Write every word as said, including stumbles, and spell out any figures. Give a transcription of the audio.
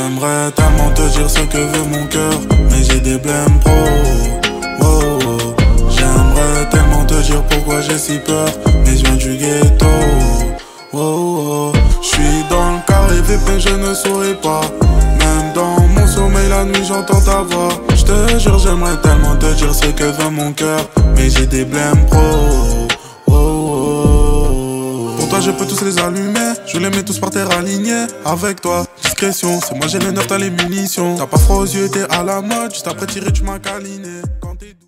J'aimerais tellement te dire ce que veut mon cœur, mais j'ai des blèmes pro. Oh, oh. J'aimerais tellement te dire pourquoi j'ai si peur, mais je viens du ghetto. Oh, oh. J'suis dans le carré V P, je ne souris pas. Même dans mon sommeil la nuit j'entends ta voix. J'te jure j'aimerais tellement te dire ce que veut mon cœur, mais j'ai des blèmes pro. Oh, oh. Pour toi je peux tous les allumer, je les mets tous par terre alignés. Avec toi, discrétion, c'est moi j'ai les neufs, t'as les munitions. T'as pas froid aux yeux, t'es à la mode, juste après tirer tu m'as câliné.